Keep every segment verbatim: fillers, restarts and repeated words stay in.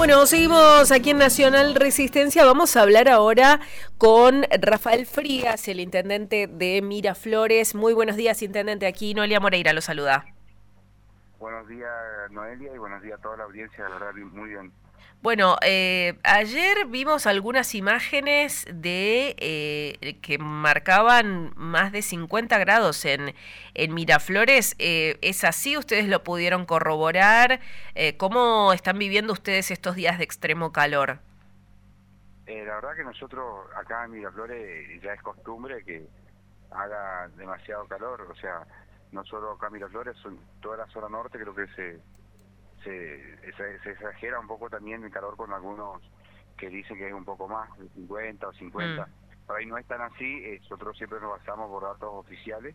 Bueno, seguimos aquí en Nacional Resistencia. Vamos a hablar ahora con Rafael Frías, el intendente de Miraflores. Muy buenos días, intendente. Aquí Noelia Moreira lo saluda. Buenos días, Noelia, y buenos días a toda la audiencia, la verdad, muy bien. Bueno, eh, ayer vimos algunas imágenes de eh, que marcaban más de cincuenta grados en, en Miraflores. Eh, ¿Es así? ¿Ustedes lo pudieron corroborar? Eh, ¿Cómo están viviendo ustedes estos días de extremo calor? Eh, la verdad que nosotros acá en Miraflores ya es costumbre que haga demasiado calor, o sea, no solo acá en Miraflores, son toda la zona norte creo que se, se, se, se exagera un poco también el calor con algunos que dicen que es un poco más, de cincuenta o cincuenta. Mm. Por ahí no es tan así, eh, nosotros siempre nos basamos por datos oficiales.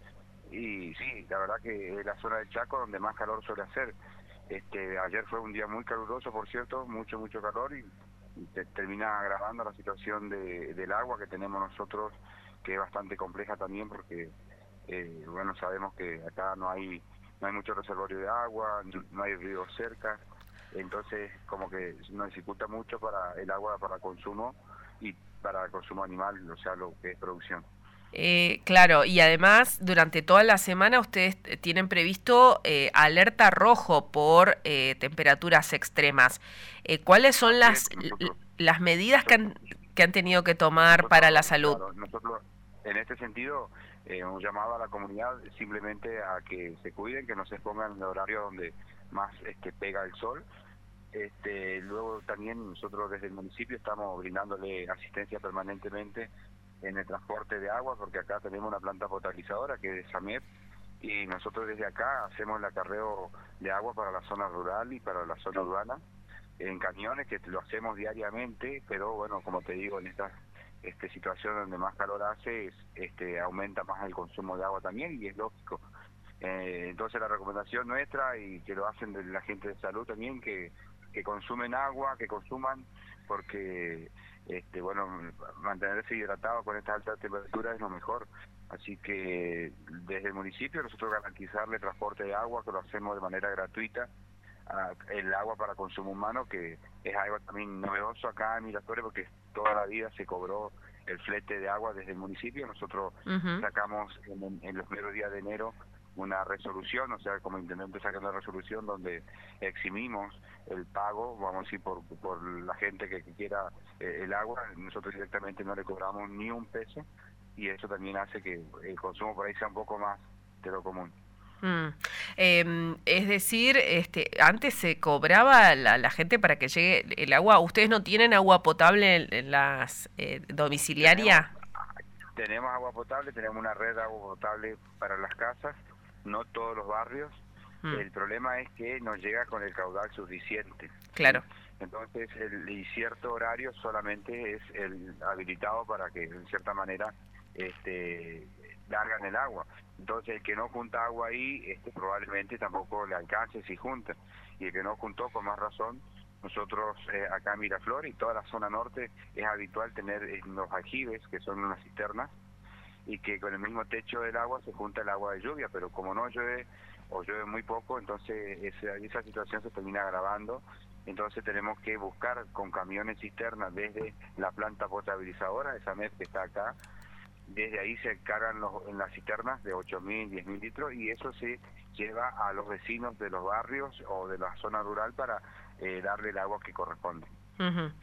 Y sí, la verdad que es la zona del Chaco donde más calor suele hacer. Este, ayer fue un día muy caluroso, por cierto, mucho, mucho calor y, y te, termina agravando la situación de, del agua que tenemos nosotros, que es bastante compleja también porque, eh, bueno, sabemos que acá no hay no hay mucho reservorio de agua, no, no hay ríos cerca, entonces como que nos dificulta mucho para el agua para consumo y para consumo animal, o sea, lo que es producción. Eh, claro, y además durante toda la semana ustedes tienen previsto eh, alerta rojo por eh, temperaturas extremas. Eh, ¿Cuáles son Así es, las, nosotros, las medidas que nosotros han, que han tenido que tomar para la Nosotros, salud? claro, nosotros en este sentido eh, hemos llamado a la comunidad simplemente a que se cuiden, que no se expongan en el horario donde más este, pega el sol. Este, luego también nosotros desde el municipio estamos brindándole asistencia permanentemente en el transporte de agua, porque acá tenemos una planta potabilizadora que es SAMEP, y nosotros desde acá hacemos el acarreo de agua para la zona rural y para la zona urbana en camiones, que lo hacemos diariamente, pero bueno, como te digo, en esta este, situación donde más calor hace, es, este, aumenta más el consumo de agua también, y es lógico. Eh, entonces la recomendación nuestra, y que lo hacen de la gente de salud también, que, que consumen agua, que consuman, porque este, bueno, mantenerse hidratado con estas altas temperaturas es lo mejor. Así que desde el municipio nosotros garantizarle transporte de agua, que lo hacemos de manera gratuita, a el agua para consumo humano, que es algo también novedoso acá en Miraflores, porque toda la vida se cobró el flete de agua desde el municipio. Nosotros Uh-huh. sacamos en, en los primeros días de enero una resolución, o sea, como intendente sacando una resolución donde eximimos el pago, vamos a decir, por, por la gente que, que quiera eh, el agua. Nosotros directamente no le cobramos ni un peso, y eso también hace que el consumo por ahí sea un poco más de lo común. Mm. Eh, es decir, este, antes se cobraba la, la gente para que llegue el agua. ¿Ustedes no tienen agua potable en, en las eh, Tenemos domiciliaria? Tenemos agua potable, tenemos una red de agua potable para las casas, no todos los barrios. Mm. El problema es que no llega con el caudal suficiente, ¿sí? Claro. Entonces, el y cierto horario solamente es el habilitado para que, en cierta manera, este largan el agua. Entonces, el que no junta agua ahí, este probablemente tampoco le alcance si junta. Y el que no juntó, con más razón. Nosotros eh, acá en Miraflores y toda la zona norte es habitual tener en los aljibes, que son unas cisternas, y que con el mismo techo del agua se junta el agua de lluvia, pero como no llueve o llueve muy poco, entonces esa, esa situación se termina agravando. Entonces tenemos que buscar con camiones cisternas desde la planta potabilizadora, esa M E P que está acá. Desde ahí se cargan los, en las cisternas de ocho mil, diez mil litros, y eso se lleva a los vecinos de los barrios o de la zona rural para eh, darle el agua que corresponde. Uh-huh.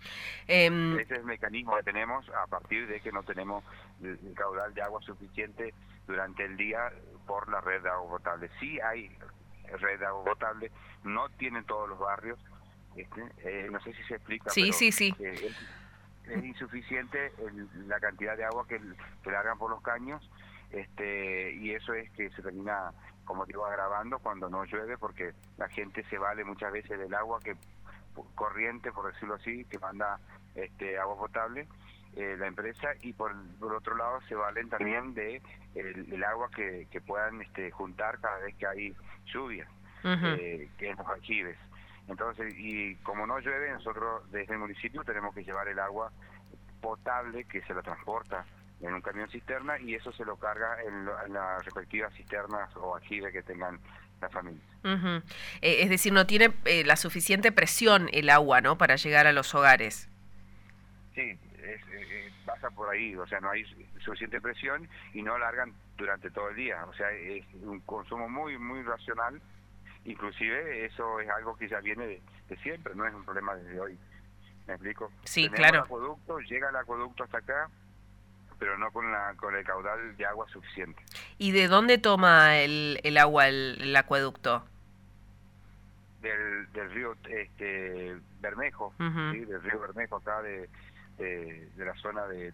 Eh, Ese es el mecanismo que tenemos a partir de que no tenemos el, el caudal de agua suficiente durante el día por la red de agua potable. Sí hay red de agua potable, no tienen todos los barrios, este, eh, no sé si se explica, sí, pero sí, sí. eh, es, es insuficiente el, la cantidad de agua que, que largan por los caños, este, y eso es que se termina, como digo, agravando cuando no llueve, porque la gente se vale muchas veces del agua que corriente, por decirlo así, que manda este agua potable eh, la empresa, y por, por otro lado se valen también de el, el agua que, que puedan este, juntar cada vez que hay lluvias, Uh-huh. eh, que en los aljibes. Entonces, y como no llueve, nosotros desde el municipio tenemos que llevar el agua potable, que se la transporta en un camión cisterna, y eso se lo carga en, lo, en las respectivas cisternas o aljibes que tengan las familias. Uh-huh. Eh, es decir, no tiene eh, la suficiente presión el agua, ¿no?, para llegar a los hogares. Sí, es, eh, pasa por ahí, o sea, no hay suficiente presión y no largan durante todo el día, o sea, es un consumo muy, muy racional, inclusive eso es algo que ya viene de, de siempre, no es un problema desde hoy, ¿me explico? Sí, Tenemos el claro. acueducto, llega el acueducto hasta acá, pero no con, la, con el caudal de agua suficiente. ¿Y de dónde toma el, el agua el, el acueducto? Del, del río este Bermejo, Uh-huh. ¿sí? Del río Bermejo, acá de, de, de la zona del,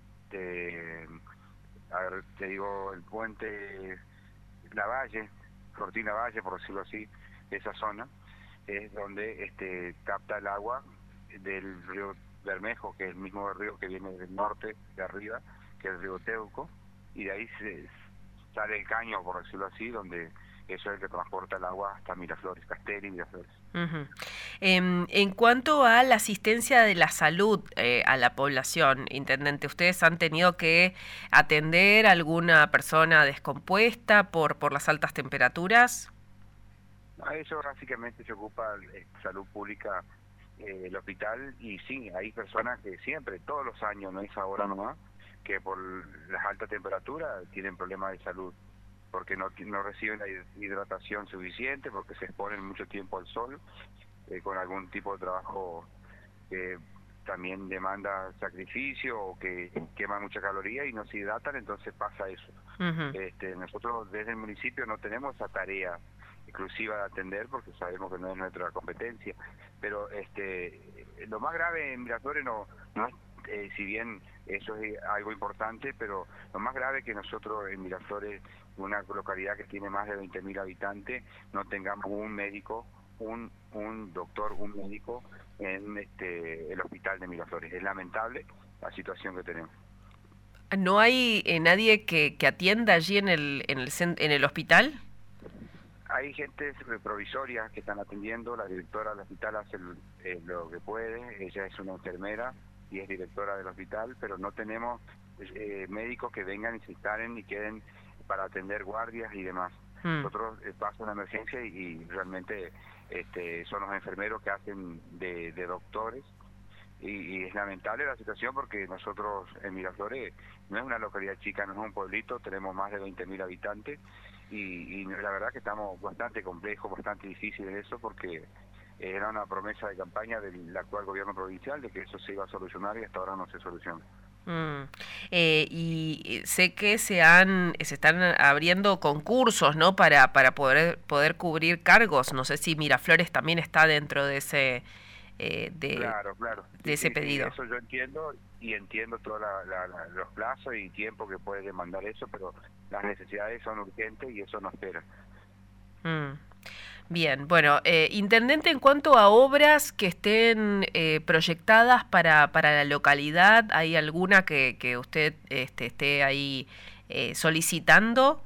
de, a ver, te digo, el puente Lavalle, Cortina Valle, por decirlo así, esa zona, es donde este capta el agua del río Bermejo, que es el mismo río que viene del norte, de arriba, que es el río Teuco, y de ahí se sale el caño, por decirlo así, donde eso es el que transporta el agua hasta Miraflores, Castelli y Miraflores. Uh-huh. Eh, en cuanto a la asistencia de la salud eh, a la población, intendente, ¿ustedes han tenido que atender a alguna persona descompuesta por, por las altas temperaturas? A eso básicamente se ocupa eh, salud pública, eh, el hospital, y sí, hay personas que siempre, todos los años, no es ahora nomás, que por las altas temperaturas tienen problemas de salud, porque no, no reciben la hidratación suficiente, porque se exponen mucho tiempo al sol, eh, con algún tipo de trabajo que también demanda sacrificio o que quema mucha caloría y no se hidratan, entonces pasa eso. Uh-huh. Este, nosotros desde el municipio no tenemos esa tarea exclusiva de atender porque sabemos que no es nuestra competencia, pero este lo más grave en Miraflores no, no es, eh, si bien eso es algo importante, pero lo más grave es que nosotros en Miraflores, una localidad que tiene más de veinte mil habitantes, no tengamos un médico, un, un doctor, un médico en este el hospital de Miraflores. Es lamentable la situación que tenemos. ¿No hay eh, nadie que, que atienda allí en el, en el, en el hospital? Hay gente provisoria que están atendiendo, la directora del hospital hace el, eh, lo que puede, ella es una enfermera y es directora del hospital, pero no tenemos eh, médicos que vengan y se instalen y queden para atender guardias y demás. Mm. Nosotros eh, pasa una emergencia y, y realmente este, son los enfermeros que hacen de, de doctores. Y, y es lamentable la situación porque nosotros en Miraflores no es una localidad chica, no es un pueblito, tenemos más de veinte mil habitantes y, y la verdad que estamos bastante complejos, bastante difícil en eso porque era una promesa de campaña del actual gobierno provincial de que eso se iba a solucionar y hasta ahora no se soluciona. Mm. Eh, y sé que se han se están abriendo concursos, ¿no?, para para poder poder cubrir cargos. No sé si Miraflores también está dentro de ese eh, de, claro, claro. de sí, ese sí, pedido. Sí, eso yo entiendo y entiendo todos la, la, la, los plazos y tiempo que puede demandar eso, pero las necesidades son urgentes y eso no espera. Mm. Bien, bueno, eh, intendente, en cuanto a obras que estén eh, proyectadas para, para la localidad, ¿hay alguna que, que usted este, esté ahí eh, solicitando?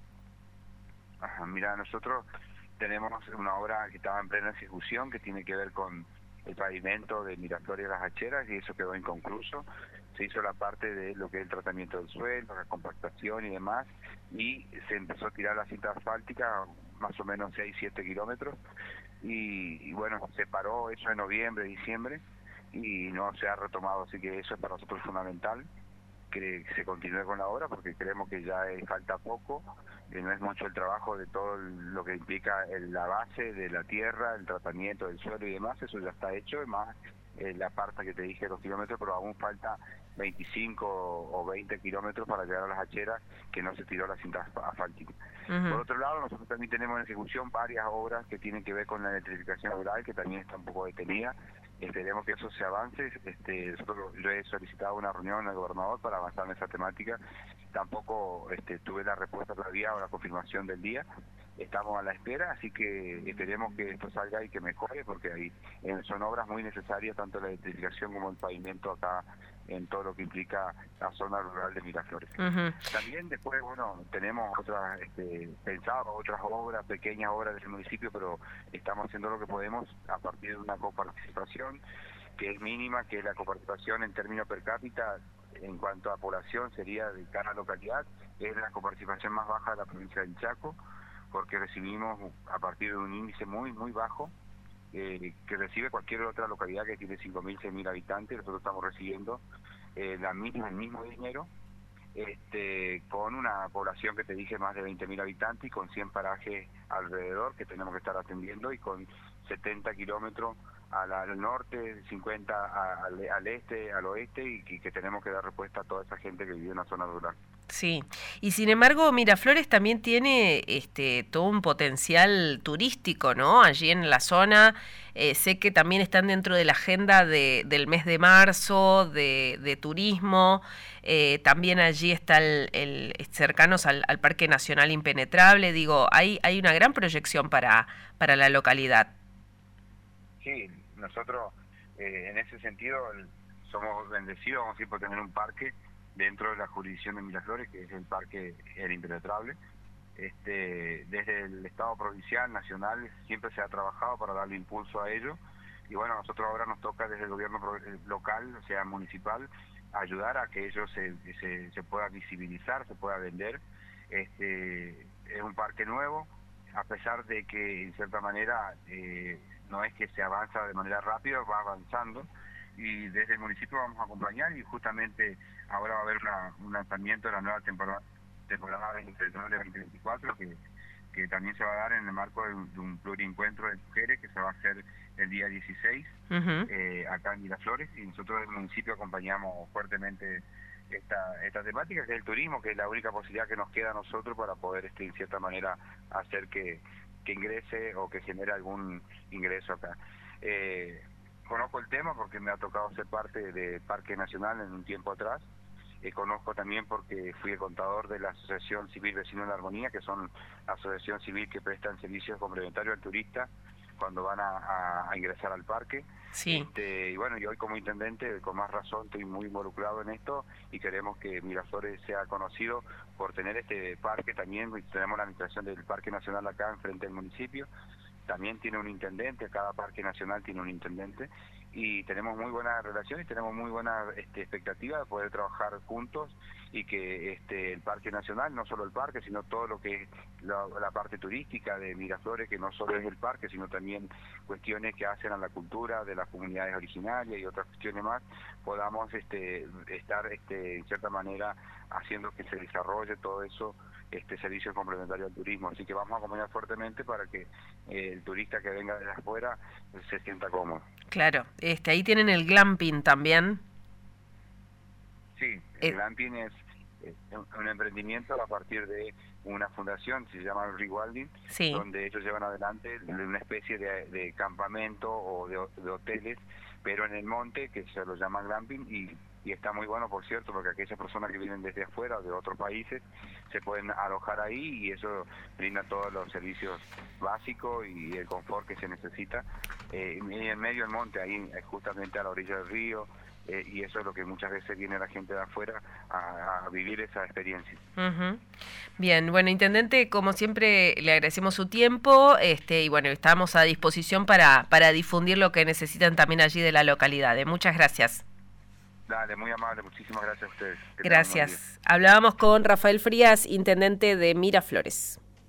Ajá, mira, nosotros tenemos una obra que estaba en plena ejecución que tiene que ver con el pavimento de Miraflores y Las Hacheras y eso quedó inconcluso. Se hizo la parte de lo que es el tratamiento del suelo, la compactación y demás, y se empezó a tirar la cinta asfáltica, más o menos seis, siete kilómetros, y, y bueno, se paró eso en noviembre, diciembre, y no se ha retomado, así que eso es para nosotros fundamental, que se continúe con la obra, porque creemos que ya eh, falta poco, que no es mucho el trabajo de todo lo que implica el, la base de la tierra, el tratamiento del suelo y demás, eso ya está hecho, más eh, la parte que te dije, los kilómetros, pero aún falta veinticinco o veinte kilómetros para llegar a Las Hacheras, que no se tiró la cinta asfáltica. Uh-huh. Por otro lado, nosotros también tenemos en ejecución varias obras que tienen que ver con la electrificación rural, que también está un poco detenida. Esperemos que eso se avance. Este, nosotros, yo he solicitado una reunión al gobernador para avanzar en esa temática. Tampoco este, tuve la respuesta todavía o la confirmación del día. Estamos a la espera, así que esperemos que esto salga y que mejore, porque ahí eh, son obras muy necesarias, tanto la electrificación como el pavimento acá, en todo lo que implica la zona rural de Miraflores. Uh-huh. También después, bueno, tenemos otras, este, pensado otras obras, pequeñas obras del municipio, pero estamos haciendo lo que podemos a partir de una coparticipación que es mínima, que es la coparticipación en términos per cápita, en cuanto a población sería de cada localidad, es la coparticipación más baja de la provincia del Chaco, porque recibimos a partir de un índice muy, muy bajo, eh, que recibe cualquier otra localidad que tiene cinco mil, seis mil habitantes. Nosotros estamos recibiendo eh, la misma, el mismo dinero, este, con una población que te dije más de veinte mil habitantes y con cien parajes alrededor que tenemos que estar atendiendo, y con setenta kilómetros al, al norte, cincuenta a, al, al este, al oeste, y, y que tenemos que dar respuesta a toda esa gente que vive en la zona rural. Sí, y sin embargo Miraflores también tiene este todo un potencial turístico, ¿no? Allí en la zona, eh, sé que también están dentro de la agenda de, del mes de marzo, de, de turismo, eh, también allí está el, el cercanos al, al Parque Nacional Impenetrable, digo, hay, hay una gran proyección para, para la localidad. Sí, nosotros eh, en ese sentido somos bendecidos, vamos a decir, por tener un parque dentro de la jurisdicción de Miraflores, que es el Parque El Impenetrable. Este, desde el Estado provincial, nacional, siempre se ha trabajado para darle impulso a ello, y bueno, a nosotros ahora nos toca desde el gobierno local, o sea, municipal, ayudar a que ello se, se, se pueda visibilizar, se pueda vender. Este, es un parque nuevo, a pesar de que en cierta manera eh, no es que se avanza de manera rápida, va avanzando, y desde el municipio vamos a acompañar, y justamente ahora va a haber una, un lanzamiento de la nueva temporada temporada veinte veinticuatro que, que también se va a dar en el marco de un, de un pluriencuentro de mujeres que se va a hacer el día dieciséis uh-huh. eh, acá en Miraflores, y nosotros desde el municipio acompañamos fuertemente esta esta temática, que es el turismo, que es la única posibilidad que nos queda a nosotros para poder este, en cierta manera hacer que, que ingrese o que genere algún ingreso acá. Eh, Conozco el tema porque me ha tocado ser parte del Parque Nacional en un tiempo atrás. Eh, conozco también porque fui el contador de la Asociación Civil Vecinos de Armonía, que son la asociación civil que prestan servicios complementarios al turista cuando van a, a, a ingresar al parque. Sí. Este, y bueno, y hoy como intendente, con más razón, estoy muy involucrado en esto, y queremos que Miraflores sea conocido por tener este parque también. Tenemos la administración del Parque Nacional acá enfrente del municipio. También tiene un intendente, cada parque nacional tiene un intendente, y tenemos muy buena relación y tenemos muy buena este, expectativa de poder trabajar juntos, y que este, el Parque Nacional, no solo el parque, sino todo lo que es la, la parte turística de Miraflores, que no solo es el parque, sino también cuestiones que hacen a la cultura de las comunidades originarias y otras cuestiones más, podamos este, estar este, en cierta manera haciendo que se desarrolle todo eso, este servicio complementario al turismo. Así que vamos a acompañar fuertemente para que eh, el turista que venga de afuera se sienta cómodo. Claro, este ahí tienen el glamping también. Sí, el eh. glamping es, es un emprendimiento a partir de una fundación, se llama Rewilding, sí. donde ellos llevan adelante una especie de, de campamento o de, de hoteles, pero en el monte, que se lo llama glamping, y y está muy bueno, por cierto, porque aquellas personas que vienen desde afuera, de otros países, se pueden alojar ahí, y eso brinda todos los servicios básicos y el confort que se necesita. Eh, y en medio del monte, ahí justamente a la orilla del río, eh, y eso es lo que muchas veces viene la gente de afuera a, a vivir esa experiencia. Uh-huh. Bien, bueno, intendente, como siempre le agradecemos su tiempo, este y bueno, estamos a disposición para, para difundir lo que necesitan también allí de la localidad. ¿eh? Muchas gracias. Dale, muy amable, muchísimas gracias a ustedes. Gracias. Hablábamos con Rafael Frías, intendente de Miraflores.